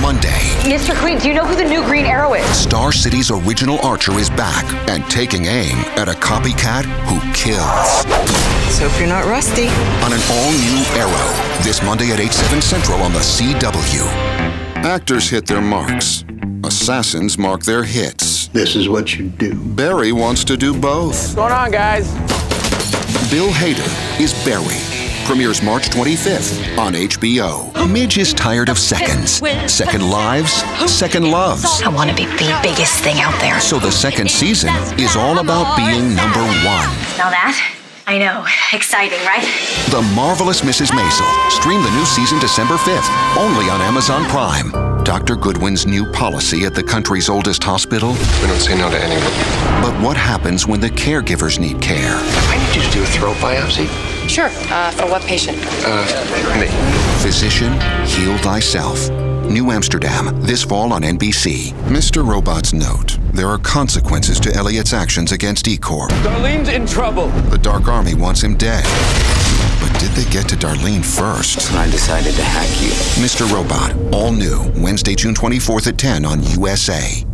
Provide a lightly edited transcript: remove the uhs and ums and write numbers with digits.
Monday. Mr. Queen, do you know who the new Green Arrow is? Star City's original Archer is back and taking aim at a copycat who kills. Let's hope you're not rusty. On an all-new Arrow, this Monday at 8/7 Central on the CW. Actors hit their marks. Assassins mark their hits. This is what you do. Barry wants to do both. What's going on, guys? Bill Hader is Barry. Premieres March 25th on HBO. Midge is tired of seconds. Second lives, second loves. I want to be the biggest thing out there. So the second season is all about being number one. Now that? I know. Exciting, right? The Marvelous Mrs. Maisel. Stream the new season December 5th, only on Amazon Prime. Dr. Goodwin's new policy at the country's oldest hospital. We don't say no to anyone. But what happens when the caregivers need care? I need you to do a throat biopsy. Sure. For what patient? Me. Physician, heal thyself. New Amsterdam, this fall on NBC. Mr. Robot's note. There are consequences to Elliot's actions against E-Corp. Darlene's in trouble. The Dark Army wants him dead. But did they get to Darlene first? I decided to hack you. Mr. Robot, all new, Wednesday, June 24th at 10 on USA.